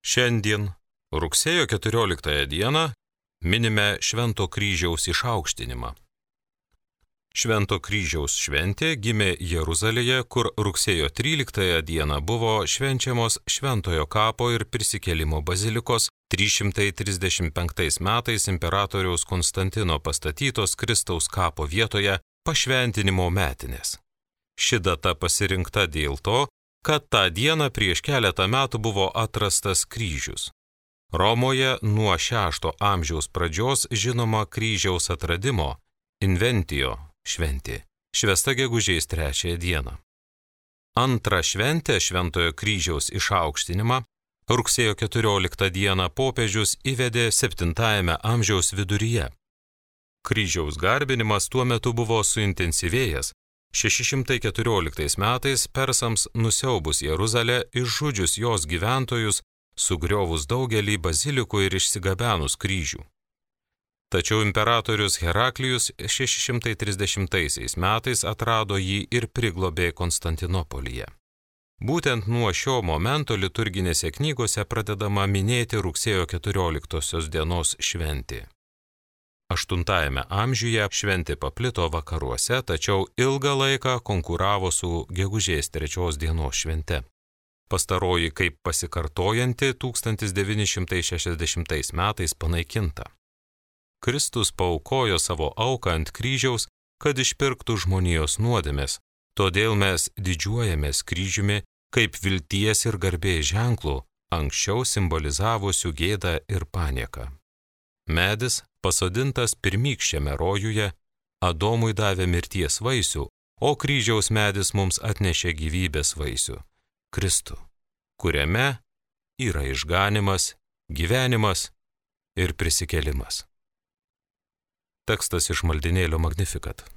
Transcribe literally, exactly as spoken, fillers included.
Šiandien, rugsėjo keturioliktąją dieną, minime Švento kryžiaus išaukštinimą. Švento kryžiaus šventė gimė Jeruzalėje, kur rugsėjo tryliktąją dieną buvo švenčiamos Šventojo kapo ir prisikėlimo bazilikos trys šimtai trisdešimt penktais metais imperatoriaus Konstantino pastatytos Kristaus kapo vietoje pašventinimo metinės. Ši data pasirinkta dėl to, kad tą dieną prieš keletą metų buvo atrastas kryžius. Romoje nuo šešto amžiaus pradžios žinoma kryžiaus atradimo Inventijo šventė, švęsta gegužės trečiąją dieną. Antrą šventę Šventojo kryžiaus išaukštinimą rugsėjo keturioliktą dieną popiežius įvedė septintajame amžiaus viduryje. Kryžiaus garbinimas tuo metu buvo suintensyvėjęs. šeši šimtai keturioliktais metais persams nusiaubus Jeruzalę, išžudžius jos gyventojus, sugriovus daugelį bazilikų ir išsigabenus kryžių. Tačiau imperatorius Heraklijus šeši šimtai trisdešimtaisiais metais atrado jį ir priglobė Konstantinopolyje. Būtent nuo šio momento liturginėse knygose pradedama minėti rugsėjo keturioliktosios dienos šventė. Aštuntajame amžiuje šventė paplito vakaruose, tačiau ilgą laiką konkuravo su gegužės trečios dienos švente. Pastaroji kaip pasikartojanti tūkstantis devyni šimtai šešiasdešimtais metais panaikinta. Kristus paaukojo savo auką ant kryžiaus, kad išpirktų žmonijos nuodėmes, todėl mes didžiuojamės kryžiumi kaip vilties ir garbės ženklų, anksčiau simbolizavusių gėdą ir panieką. Medis, pasodintas pirmykščiame rojuje, Adomui davė mirties vaisių, o kryžiaus medis mums atnešė gyvybės vaisių – Kristų, kuriame yra išganymas, gyvenimas ir prisikėlimas. Tekstas iš maldynėlio Magnificat.